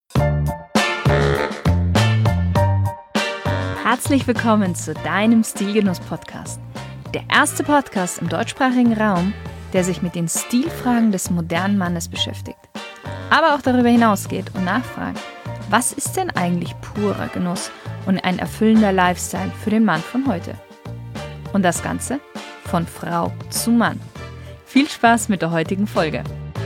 Herzlich willkommen zu deinem Stilgenuss-Podcast. Der erste Podcast im deutschsprachigen Raum, der sich mit den Stilfragen des modernen Mannes beschäftigt. Aber auch darüber hinausgeht und nachfragt, was ist denn eigentlich purer Genuss und ein erfüllender Lifestyle für den Mann von heute? Und das Ganze von Frau zu Mann. Viel Spaß mit der heutigen Folge.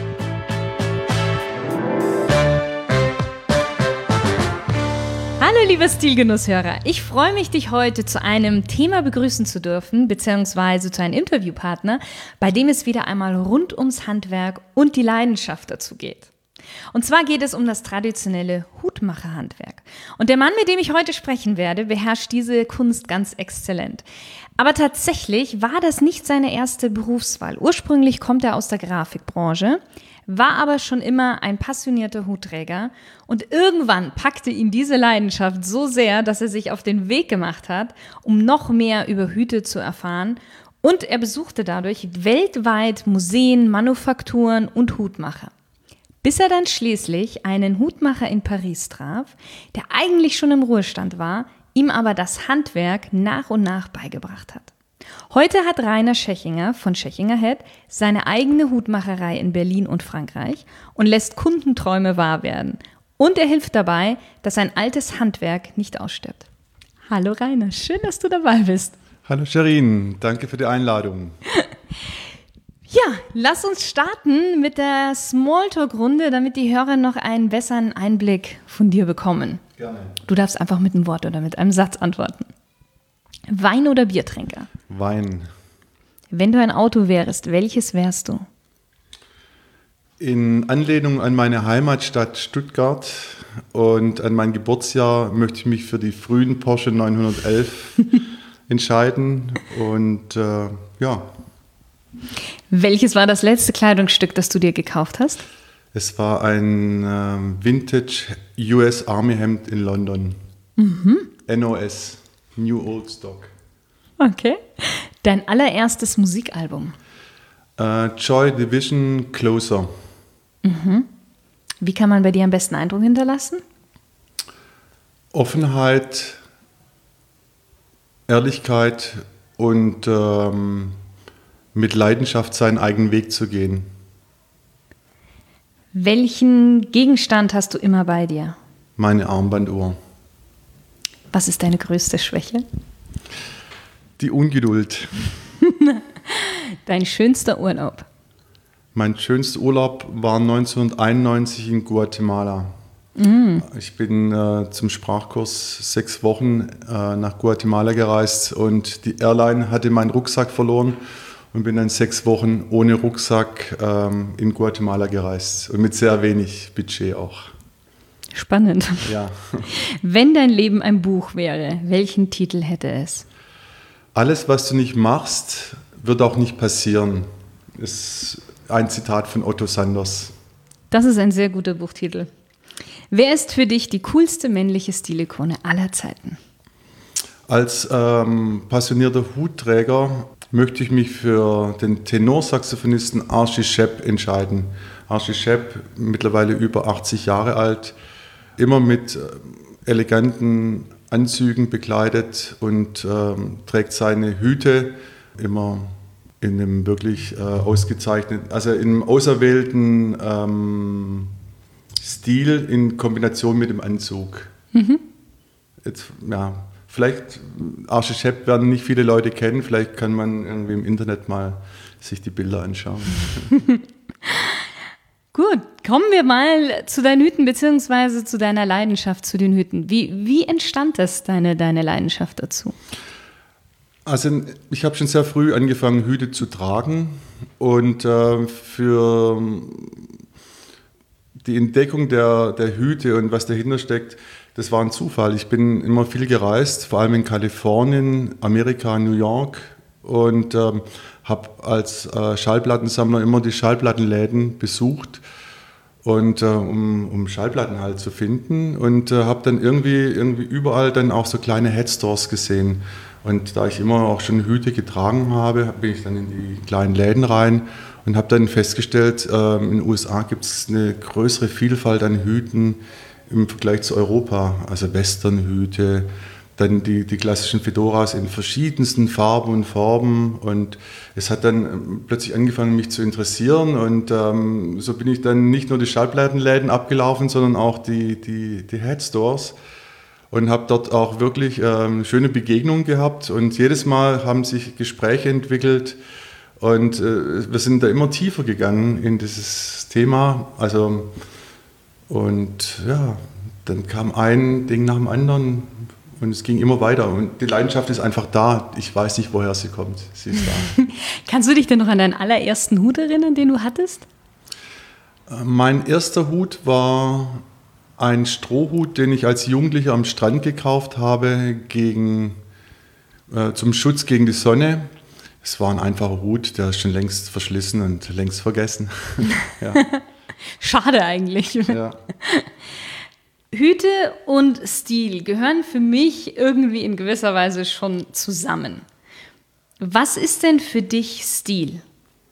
Hallo liebe Stilgenusshörer, ich freue mich, dich heute zu einem Thema begrüßen zu dürfen, beziehungsweise zu einem Interviewpartner, bei dem es wieder einmal rund ums Handwerk und die Leidenschaft dazu geht. Und zwar geht es um das traditionelle Hutmacherhandwerk. Und der Mann, mit dem ich heute sprechen werde, beherrscht diese Kunst ganz exzellent. Aber tatsächlich war das nicht seine erste Berufswahl. Ursprünglich kommt er aus der Grafikbranche, war aber schon immer ein passionierter Hutträger und irgendwann packte ihn diese Leidenschaft so sehr, dass er sich auf den Weg gemacht hat, um noch mehr über Hüte zu erfahren, und er besuchte dadurch weltweit Museen, Manufakturen und Hutmacher. Bis er dann schließlich einen Hutmacher in Paris traf, der eigentlich schon im Ruhestand war, ihm aber das Handwerk nach und nach beigebracht hat. Heute hat Rainer Schechinger von Schechinger Head seine eigene Hutmacherei in Berlin und Frankreich und lässt Kundenträume wahr werden. Und er hilft dabei, dass ein altes Handwerk nicht ausstirbt. Hallo Rainer, schön, dass du dabei bist. Hallo Sherin, danke für die Einladung. Ja, lass uns starten mit der Smalltalk-Runde, damit die Hörer noch einen besseren Einblick von dir bekommen. Gerne. Du darfst einfach mit einem Wort oder mit einem Satz antworten. Wein oder Biertrinker? Wein. Wenn du ein Auto wärst, welches wärst du? In Anlehnung an meine Heimatstadt Stuttgart und an mein Geburtsjahr möchte ich mich für die frühen Porsche 911 entscheiden. Und ja. Welches war das letzte Kleidungsstück, das du dir gekauft hast? Es war ein Vintage US Army Hemd in London. NOS, New Old Stock. Okay. Dein allererstes Musikalbum? Joy Division, Closer. Wie kann man bei dir am besten Eindruck hinterlassen? Offenheit, Ehrlichkeit und mit Leidenschaft seinen eigenen Weg zu gehen. Welchen Gegenstand hast du immer bei dir? Meine Armbanduhr. Was ist deine größte Schwäche? Die Ungeduld. Dein schönster Urlaub? Mein schönster Urlaub war 1991 in Guatemala. Ich bin zum Sprachkurs 6 Wochen nach Guatemala gereist und die Airline hatte meinen Rucksack verloren und bin dann 6 Wochen ohne Rucksack in Guatemala gereist und mit sehr wenig Budget auch. Spannend. Ja. Wenn dein Leben ein Buch wäre, welchen Titel hätte es? Alles, was du nicht machst, wird auch nicht passieren. Ist ein Zitat von Otto Sanders. Das ist ein sehr guter Buchtitel. Wer ist für dich die coolste männliche Stilikone aller Zeiten? Als passionierter Hutträger möchte ich mich für den Tenorsaxophonisten Archie Shepp entscheiden. Archie Shepp, mittlerweile über 80 Jahre alt, immer mit eleganten Anzügen bekleidet und trägt seine Hüte immer in einem wirklich ausgezeichneten, also im auserwählten Stil in Kombination mit dem Anzug. Jetzt, ja, vielleicht Archie Shepp werden nicht viele Leute kennen, vielleicht kann man irgendwie im Internet mal sich die Bilder anschauen. Gut, kommen wir mal zu deinen Hüten beziehungsweise zu deiner Leidenschaft zu den Hüten. Wie entstand das, deine Leidenschaft dazu? Also ich habe schon sehr früh angefangen, Hüte zu tragen und für die Entdeckung der Hüte und was dahinter steckt, das war ein Zufall. Ich bin immer viel gereist, vor allem in Kalifornien, Amerika, New York und habe als Schallplattensammler immer die Schallplattenläden besucht und um Schallplatten halt zu finden und habe dann irgendwie überall dann auch so kleine Headstores gesehen. Und da ich immer auch schon Hüte getragen habe, bin ich dann in die kleinen Läden rein und habe dann festgestellt, in den USA gibt es eine größere Vielfalt an Hüten im Vergleich zu Europa. Also Westernhüte, dann die klassischen Fedoras in verschiedensten Farben und Formen. Und es hat dann plötzlich angefangen, mich zu interessieren. Und so bin ich dann nicht nur die Schallplattenläden abgelaufen, sondern auch die Headstores. Und habe dort auch wirklich schöne Begegnungen gehabt. Und jedes Mal haben sich Gespräche entwickelt. Und wir sind da immer tiefer gegangen in dieses Thema. Also, und ja, dann kam ein Ding nach dem anderen. Und es ging immer weiter. Und die Leidenschaft ist einfach da. Ich weiß nicht, woher sie kommt. Sie ist da. Kannst du dich denn noch an deinen allerersten Hut erinnern, den du hattest? Mein erster Hut war ein Strohhut, den ich als Jugendlicher am Strand gekauft habe, zum Schutz gegen die Sonne. Es war ein einfacher Hut, der ist schon längst verschlissen und längst vergessen. Ja. Schade eigentlich. Ja. Hüte und Stil gehören für mich irgendwie in gewisser Weise schon zusammen. Was ist denn für dich Stil?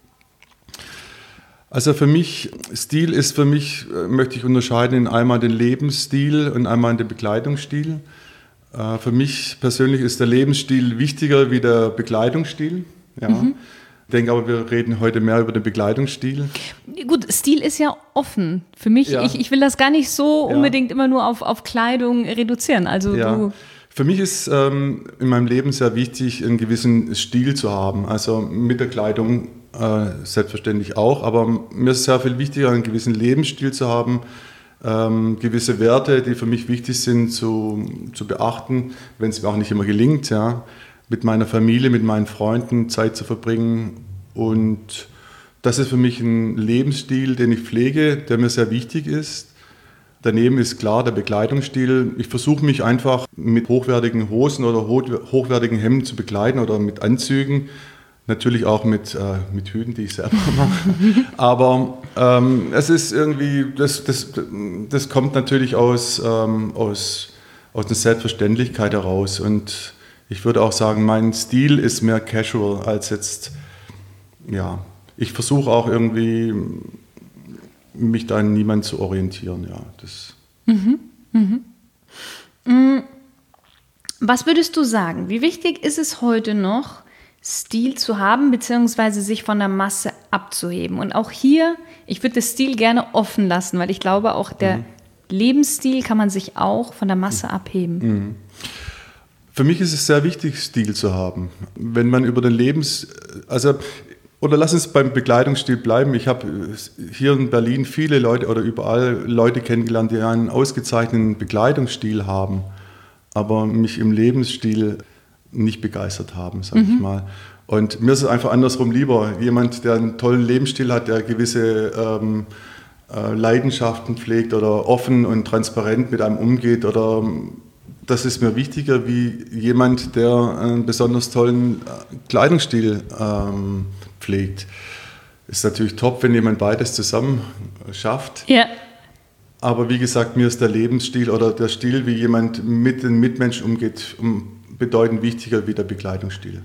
Also für mich, Stil ist für mich, möchte ich unterscheiden in einmal den Lebensstil und einmal den Bekleidungsstil. Für mich persönlich ist der Lebensstil wichtiger wie der Bekleidungsstil. Ja. Ich denke aber, wir reden heute mehr über den Bekleidungsstil. Gut, Stil ist ja offen. Für mich, ja. Ich will das gar nicht so unbedingt immer nur auf Kleidung reduzieren. Also ja. Für mich ist in meinem Leben sehr wichtig, einen gewissen Stil zu haben. Also mit der Kleidung selbstverständlich auch, aber mir ist es sehr viel wichtiger, einen gewissen Lebensstil zu haben, gewisse Werte, die für mich wichtig sind, zu beachten, wenn es mir auch nicht immer gelingt, ja, mit meiner Familie, mit meinen Freunden Zeit zu verbringen. Und das ist für mich ein Lebensstil, den ich pflege, der mir sehr wichtig ist. Daneben ist klar der Bekleidungsstil. Ich versuche mich einfach mit hochwertigen Hosen oder hochwertigen Hemden zu bekleiden oder mit Anzügen. Natürlich auch mit Hüten, die ich selber mache. Aber es ist irgendwie, das kommt natürlich aus einer Selbstverständlichkeit heraus. Und ich würde auch sagen, mein Stil ist mehr casual als jetzt, ja. Ich versuche auch irgendwie, mich da an niemand zu orientieren. Ja, das. Was würdest du sagen? Wie wichtig ist es heute noch, Stil zu haben, beziehungsweise sich von der Masse abzuheben? Und auch hier, ich würde das Stil gerne offen lassen, weil ich glaube, auch der Lebensstil kann man sich auch von der Masse abheben. Für mich ist es sehr wichtig, Stil zu haben. Wenn man über den oder lass uns beim Bekleidungsstil bleiben. Ich habe hier in Berlin viele Leute oder überall Leute kennengelernt, die einen ausgezeichneten Bekleidungsstil haben, aber mich im Lebensstil nicht begeistert haben, sage ich mal. Und mir ist es einfach andersrum lieber. Jemand, der einen tollen Lebensstil hat, der gewisse Leidenschaften pflegt oder offen und transparent mit einem umgeht, oder das ist mir wichtiger wie jemand, der einen besonders tollen Kleidungsstil pflegt. Ist natürlich top, wenn jemand beides zusammen schafft. Ja. Aber wie gesagt, mir ist der Lebensstil oder der Stil, wie jemand mit den Mitmenschen umgeht, bedeutend wichtiger wie der Bekleidungsstil.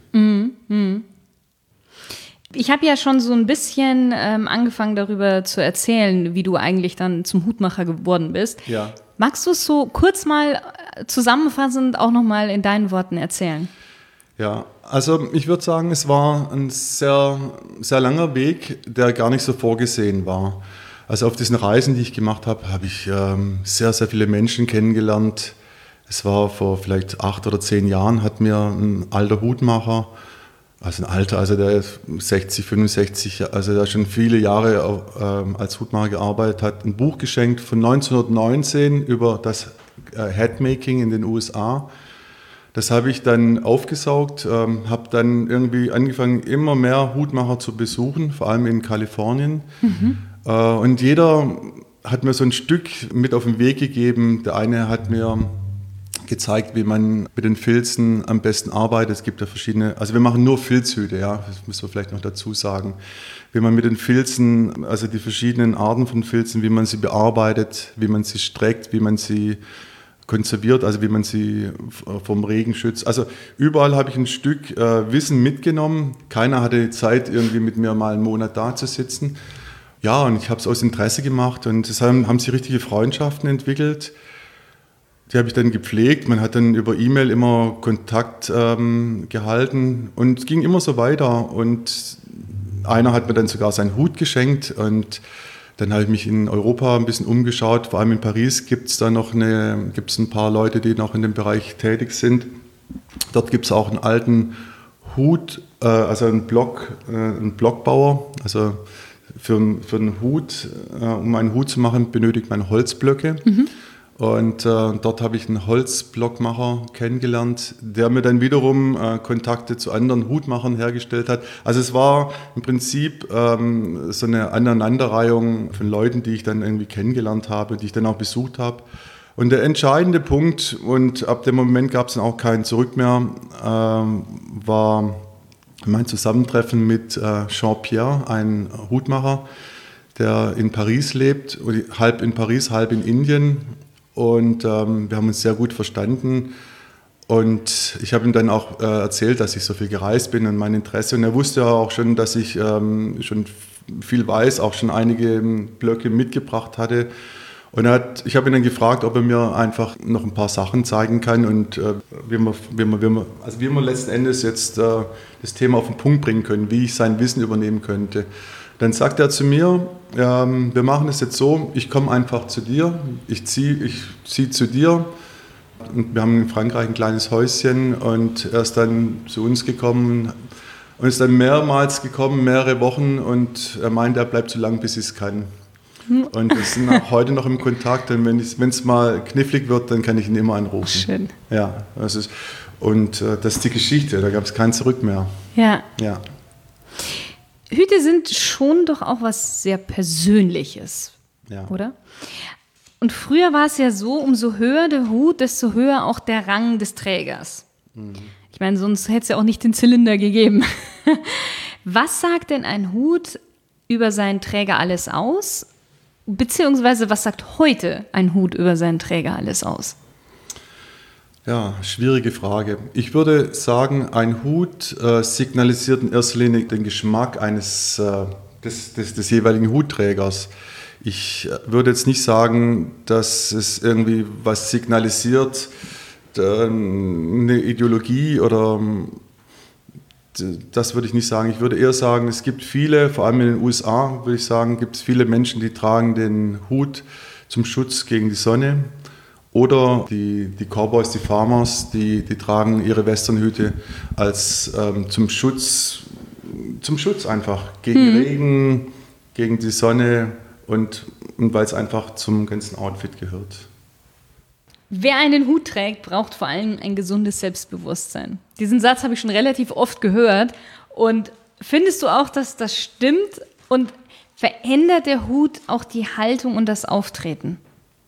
Ich habe ja schon so ein bisschen angefangen darüber zu erzählen, wie du eigentlich dann zum Hutmacher geworden bist. Ja. Magst du es so kurz mal zusammenfassend auch nochmal in deinen Worten erzählen? Ja, also ich würde sagen, es war ein sehr, sehr langer Weg, der gar nicht so vorgesehen war. Also auf diesen Reisen, die ich gemacht habe, habe ich sehr, sehr viele Menschen kennengelernt. Es war vor vielleicht 8 oder 10 Jahren, hat mir ein alter Hutmacher, der ist 60, 65, also der schon viele Jahre als Hutmacher gearbeitet hat, ein Buch geschenkt von 1919 über das Hatmaking in den USA. Das habe ich dann aufgesaugt, habe dann irgendwie angefangen, immer mehr Hutmacher zu besuchen, vor allem in Kalifornien. Und jeder hat mir so ein Stück mit auf den Weg gegeben. Der eine hat mir gezeigt, wie man mit den Filzen am besten arbeitet. Es gibt ja verschiedene, also wir machen nur Filzhüte, ja, das müssen wir vielleicht noch dazu sagen. Wie man mit den Filzen, also die verschiedenen Arten von Filzen, wie man sie bearbeitet, wie man sie streckt, wie man sie konserviert, also wie man sie vom Regen schützt. Also überall habe ich ein Stück Wissen mitgenommen. Keiner hatte Zeit, irgendwie mit mir mal einen Monat da zu sitzen. Ja, und ich habe es aus Interesse gemacht und deshalb haben sich richtige Freundschaften entwickelt. Die habe ich dann gepflegt. Man hat dann über E-Mail immer Kontakt gehalten und es ging immer so weiter. Und einer hat mir dann sogar seinen Hut geschenkt und dann habe ich mich in Europa ein bisschen umgeschaut. Vor allem in Paris gibt es ein paar Leute, die noch in dem Bereich tätig sind. Dort gibt es auch einen alten Hut, also einen Blockbauer. Also für einen Hut, um einen Hut zu machen, benötigt man Holzblöcke. Und dort habe ich einen Holzblockmacher kennengelernt, der mir dann wiederum Kontakte zu anderen Hutmachern hergestellt hat. Also es war im Prinzip so eine Aneinanderreihung von Leuten, die ich dann irgendwie kennengelernt habe, die ich dann auch besucht habe. Und der entscheidende Punkt, und ab dem Moment gab es dann auch kein Zurück mehr, war mein Zusammentreffen mit Jean-Pierre, ein Hutmacher, der in Paris lebt, halb in Paris, halb in Indien. Und wir haben uns sehr gut verstanden. Und ich habe ihm dann auch erzählt, dass ich so viel gereist bin und mein Interesse. Und er wusste ja auch schon, dass ich schon viel weiß, auch schon einige Blöcke mitgebracht hatte. Und ich habe ihn dann gefragt, ob er mir einfach noch ein paar Sachen zeigen kann und wie wir letzten Endes jetzt das Thema auf den Punkt bringen können, wie ich sein Wissen übernehmen könnte. Dann sagt er zu mir, wir machen es jetzt so, ich komme einfach zu dir, ich zieh zu dir. Und wir haben in Frankreich ein kleines Häuschen und er ist dann zu uns gekommen und ist dann mehrmals gekommen, mehrere Wochen und er meint, er bleibt so lange, bis ich es kann. Und wir sind auch heute noch im Kontakt und wenn es mal knifflig wird, dann kann ich ihn immer anrufen. Schön. Ja, das ist die Geschichte, da gab es kein Zurück mehr. Ja. Ja. Hüte sind schon doch auch was sehr Persönliches, Ja. oder? Und früher war es ja so, umso höher der Hut, desto höher auch der Rang des Trägers. Ich meine, sonst hätte es ja auch nicht den Zylinder gegeben. Was sagt denn ein Hut über seinen Träger alles aus? Beziehungsweise, was sagt heute ein Hut über seinen Träger alles aus? Ja, schwierige Frage. Ich würde sagen, ein Hut signalisiert in erster Linie den Geschmack des jeweiligen Hutträgers. Ich würde jetzt nicht sagen, dass es irgendwie was signalisiert, eine Ideologie oder das würde ich nicht sagen. Ich würde eher sagen, es gibt viele, vor allem in den USA, würde ich sagen, gibt es viele Menschen, die tragen den Hut zum Schutz gegen die Sonne. Oder die Cowboys, die Farmers, die tragen ihre Westernhüte als zum Schutz einfach gegen Regen, gegen die Sonne und weil es einfach zum ganzen Outfit gehört. Wer einen Hut trägt, braucht vor allem ein gesundes Selbstbewusstsein. Diesen Satz habe ich schon relativ oft gehört. Und findest du auch, dass das stimmt? Und verändert der Hut auch die Haltung und das Auftreten?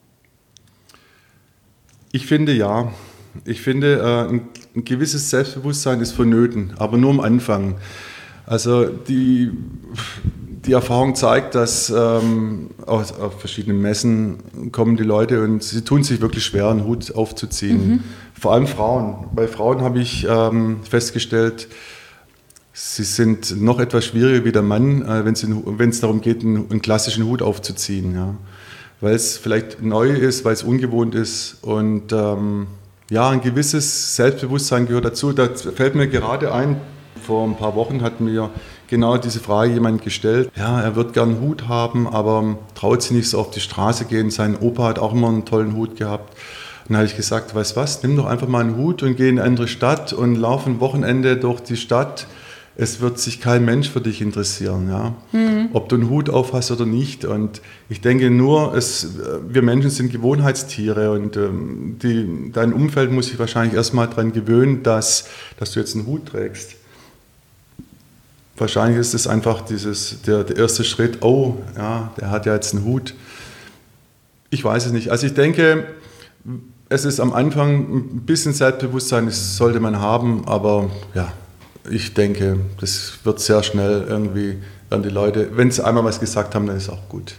Ich finde ja. Ich finde, ein gewisses Selbstbewusstsein ist vonnöten, aber nur am Anfang. Also die Erfahrung zeigt, dass auf verschiedenen Messen kommen die Leute und sie tun sich wirklich schwer, einen Hut aufzuziehen. Vor allem Frauen. Bei Frauen habe ich festgestellt, sie sind noch etwas schwieriger wie der Mann, wenn es darum geht, einen klassischen Hut aufzuziehen. Ja. Weil es vielleicht neu ist, weil es ungewohnt ist und ein gewisses Selbstbewusstsein gehört dazu. Da fällt mir gerade ein, vor ein paar Wochen hat mir genau diese Frage jemand gestellt. Ja, er wird gern einen Hut haben, aber traut sich nicht so auf die Straße gehen. Sein Opa hat auch immer einen tollen Hut gehabt. Und dann habe ich gesagt, weißt du was, nimm doch einfach mal einen Hut und geh in eine andere Stadt und lauf ein Wochenende durch die Stadt. Es wird sich kein Mensch für dich interessieren, ja? Ob du einen Hut auf hast oder nicht. Und ich denke nur, wir Menschen sind Gewohnheitstiere und dein Umfeld muss sich wahrscheinlich erstmal daran gewöhnen, dass du jetzt einen Hut trägst. Wahrscheinlich ist es einfach der erste Schritt, oh, ja, der hat ja jetzt einen Hut. Ich weiß es nicht. Also ich denke, es ist am Anfang ein bisschen Selbstbewusstsein, das sollte man haben, aber ja, ich denke, das wird sehr schnell irgendwie, werden die Leute, wenn sie einmal was gesagt haben, dann ist es auch gut.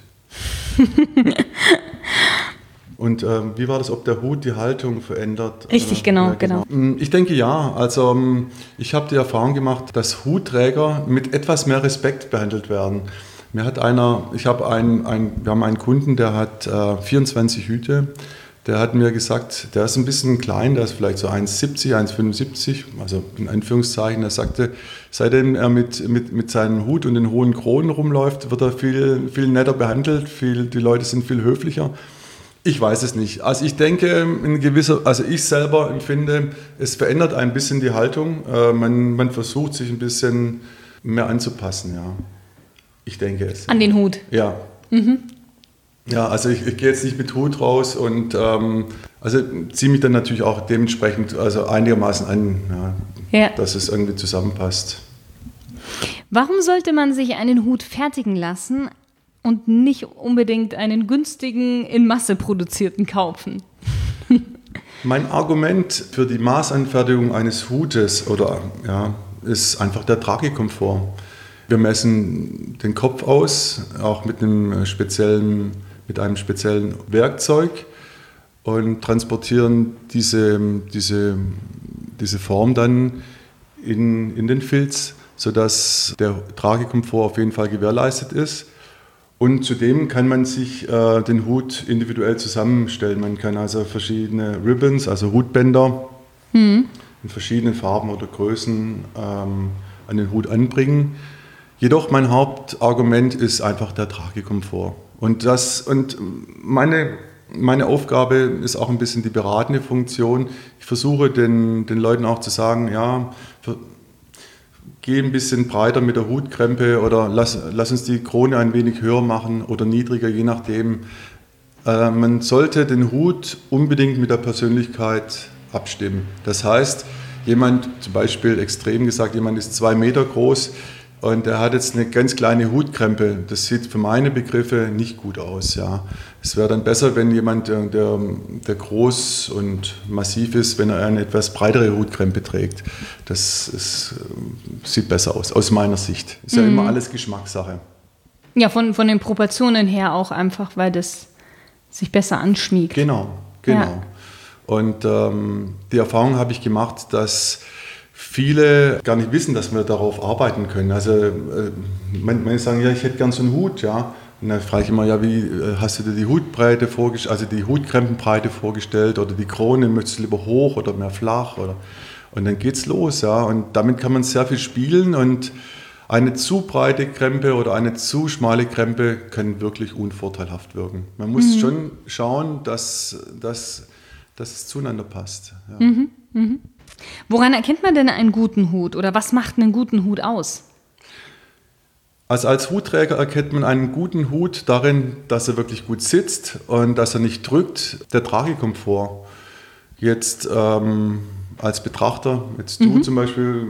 Und wie war das, ob der Hut die Haltung verändert? Richtig, genau. Ich denke ja. Also ich habe die Erfahrung gemacht, dass Hutträger mit etwas mehr Respekt behandelt werden. wir haben einen Kunden, der hat 24 Hüte. Der hat mir gesagt, der ist ein bisschen klein, der ist vielleicht so 1,70, 1,75, also in Anführungszeichen. Er sagte, seitdem er mit seinem Hut und den hohen Kronen rumläuft, wird er viel netter behandelt, die Leute sind viel höflicher. Ich weiß es nicht. Also ich denke, ich selber empfinde, es verändert ein bisschen die Haltung. Man versucht sich ein bisschen mehr anzupassen, ja. Ich denke es. An den Hut? Ja. Mhm. Ja, also ich gehe jetzt nicht mit Hut raus und ziehe mich dann natürlich auch dementsprechend einigermaßen an, dass es irgendwie zusammenpasst. Warum sollte man sich einen Hut fertigen lassen und nicht unbedingt einen günstigen, in Masse produzierten kaufen? Mein Argument für die Maßanfertigung eines Hutes ist einfach der Tragekomfort. Wir messen den Kopf aus, auch mit einem speziellen Werkzeug und transportieren diese Form dann in den Filz, sodass der Tragekomfort auf jeden Fall gewährleistet ist. Und zudem kann man sich den Hut individuell zusammenstellen. Man kann also verschiedene Ribbons, also Hutbänder, in verschiedenen Farben oder Größen an den Hut anbringen. Jedoch mein Hauptargument ist einfach der Tragekomfort. Und meine Aufgabe ist auch ein bisschen die beratende Funktion. Ich versuche den Leuten auch zu sagen, ja, geh ein bisschen breiter mit der Hutkrempe oder lass uns die Krone ein wenig höher machen oder niedriger, je nachdem. Man sollte den Hut unbedingt mit der Persönlichkeit abstimmen. Das heißt, jemand, zum Beispiel extrem gesagt, jemand ist 2 Meter groß, und er hat jetzt eine ganz kleine Hutkrempe. Das sieht für meine Begriffe nicht gut aus. Ja. Es wäre dann besser, wenn jemand, der groß und massiv ist, wenn er eine etwas breitere Hutkrempe trägt. Sieht besser aus meiner Sicht. Ist ja immer alles Geschmackssache. Ja, von den Proportionen her auch einfach, weil das sich besser anschmiegt. Genau. Ja. Und die Erfahrung habe ich gemacht, dass viele gar nicht wissen, dass wir darauf arbeiten können. Also manche sagen, ja, ich hätte gern so einen Hut, ja. Und dann frage ich immer, ja, wie hast du dir die Hutbreite vorgestellt, also die Hutkrempenbreite vorgestellt oder die Krone, möchtest du lieber hoch oder mehr flach? Und dann geht's los, ja. Und damit kann man sehr viel spielen und eine zu breite Krempe oder eine zu schmale Krempe kann wirklich unvorteilhaft wirken. Man muss schon schauen, dass es zueinander passt. Ja. Woran erkennt man denn einen guten Hut oder was macht einen guten Hut aus? Also als Hutträger erkennt man einen guten Hut darin, dass er wirklich gut sitzt und dass er nicht drückt. Der Tragekomfort. Jetzt als Betrachter, jetzt du zum Beispiel,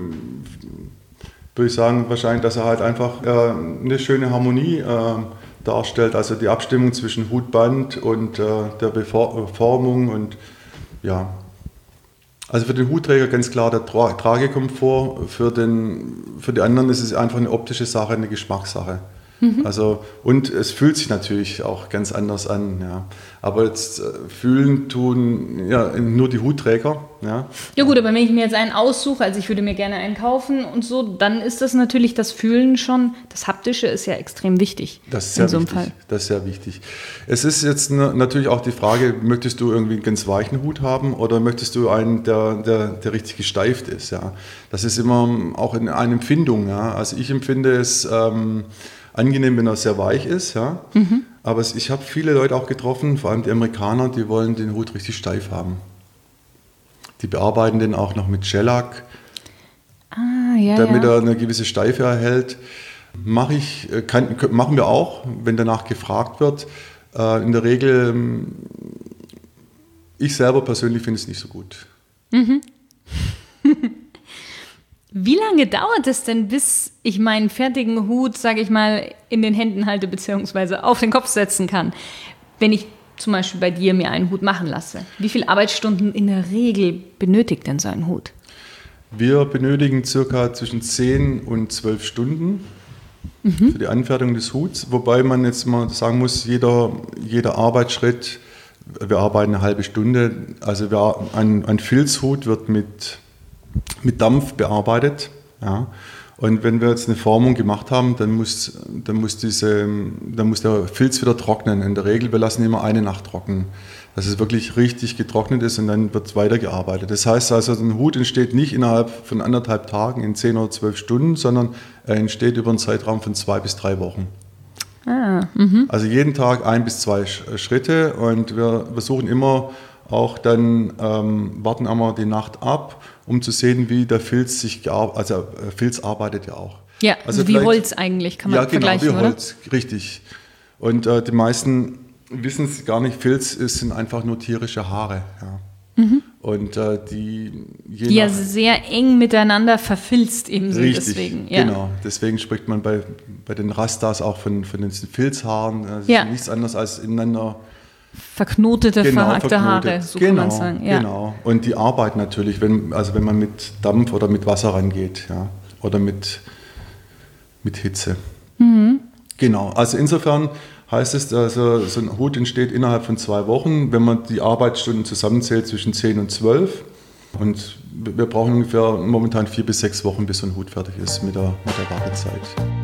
würde ich sagen, wahrscheinlich, dass er halt einfach eine schöne Harmonie darstellt. Also die Abstimmung zwischen Hutband und der Beformung und ja. Also für den Hutträger ganz klar der Tragekomfort, für die anderen ist es einfach eine optische Sache, eine Geschmackssache. Also, und es fühlt sich natürlich auch ganz anders an. Ja. Aber jetzt fühlen tun ja nur die Hutträger. Ja. Ja gut, aber wenn ich mir jetzt einen aussuche, also ich würde mir gerne einen kaufen und so, dann ist das natürlich das Fühlen schon, das Haptische ist ja extrem wichtig. Das ist sehr wichtig. Das ist sehr wichtig. Es ist jetzt natürlich auch die Frage, möchtest du irgendwie einen ganz weichen Hut haben oder möchtest du einen, der richtig gesteift ist? Ja. Das ist immer auch eine Empfindung. Ja. Also ich empfinde es angenehm, wenn er sehr weich ist, ja. Aber ich habe viele Leute auch getroffen, vor allem die Amerikaner, die wollen den Hut richtig steif haben. Die bearbeiten den auch noch mit Shellac, damit er eine gewisse Steife erhält. Machen wir auch, wenn danach gefragt wird. In der Regel, ich selber persönlich finde es nicht so gut. Wie lange dauert es denn, bis ich meinen fertigen Hut, sage ich mal, in den Händen halte bzw. auf den Kopf setzen kann, wenn ich zum Beispiel bei dir mir einen Hut machen lasse? Wie viele Arbeitsstunden in der Regel benötigt denn so ein Hut? Wir benötigen circa zwischen 10 und 12 Stunden für die Anfertigung des Huts, wobei man jetzt mal sagen muss, jeder Arbeitsschritt, wir arbeiten eine halbe Stunde, also ein Filzhut wird mit Dampf bearbeitet, ja, Und wenn wir jetzt eine Formung gemacht haben, dann muss der Filz wieder trocknen. In der Regel, wir lassen immer eine Nacht trocknen, dass es wirklich richtig getrocknet ist und dann wird weitergearbeitet. Das heißt also, ein Hut entsteht nicht innerhalb von 1,5 Tagen in 10 oder 12 Stunden, sondern er entsteht über einen Zeitraum von 2 bis 3 Wochen. Also jeden Tag 1 bis 2 Schritte und wir versuchen immer auch dann, warten einmal die Nacht ab, um zu sehen, wie der Filz Filz arbeitet ja auch. Ja, also wie Holz eigentlich, kann man vergleichen, wie oder? Holz, richtig. Und die meisten wissen es gar nicht, Filz sind einfach nur tierische Haare. Ja. Und die ja sehr eng miteinander verfilzt eben sind. Richtig, deswegen. Ja. Genau. Deswegen spricht man bei den Rastas auch von den Filzhaaren. Das ist nichts anderes als ineinander verknotete, verhackte Haare, so kann man sagen. Ja. Genau. Und die arbeiten natürlich, wenn man mit Dampf oder mit Wasser rangeht, ja, oder mit Hitze. Genau. Also insofern heißt es, also so ein Hut entsteht innerhalb von 2 Wochen, wenn man die Arbeitsstunden zusammenzählt zwischen 10 und 12. Und wir brauchen ungefähr momentan 4 bis 6 Wochen, bis so ein Hut fertig ist mit der Wartezeit.